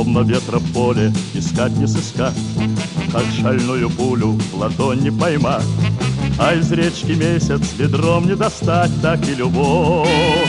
Словно ветра в поле, искать не сыскать, как шальную пулю в ладонь не поймать. А из речки месяц ведром не достать, так и любовь.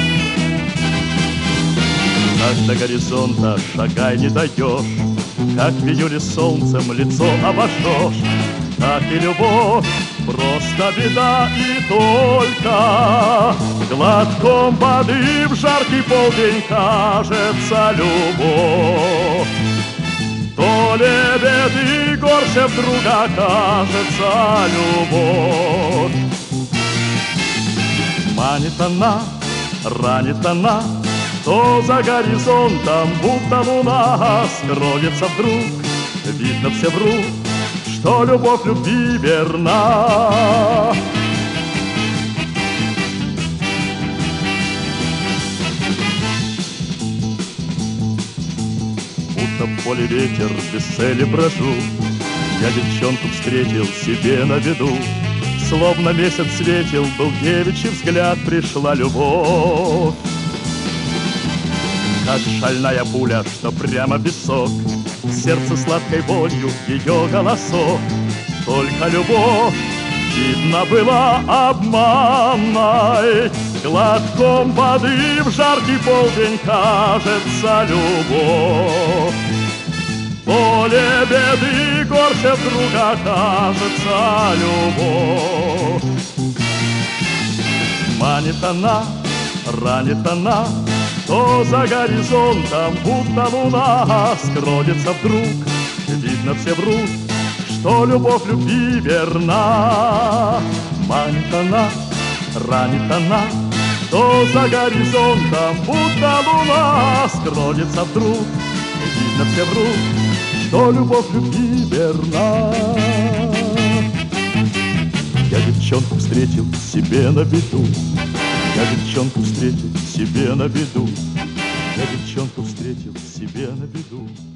Как до горизонта шагай не даешь, как в июле солнцем лицо обожжешь, так и любовь просто беда и только. Глотком воды в жаркий полдень кажется любовь. То лебед и горше вдруг окажется любовь. Манит она, ранит она, то за горизонтом будто луна скроется вдруг. Видно, все врут, что любовь любви верна. Будто в поле ветер без цели брожу, я девчонку встретил себе на виду. Словно месяц светил, был девичий взгляд, пришла любовь. Как шальная пуля, что прямо в висок, сердце сладкой болью ее голосок. Только любовь, видно, была обманной. Глотком воды в жаркий полдень кажется любовь. Поле беды горше вдруг окажется любовь. Манит она, ранит она, то за горизонтом будто луна скроется вдруг. Видно, все врут, что любовь любви верна. Манит она, ранит она, то за горизонтом будто луна скроется вдруг. Видно, все врут, что любовь любви верна. Я девчонку встретил себе на виду, я девчонку встретил себе на виду, я девчонку встретил себе на виду.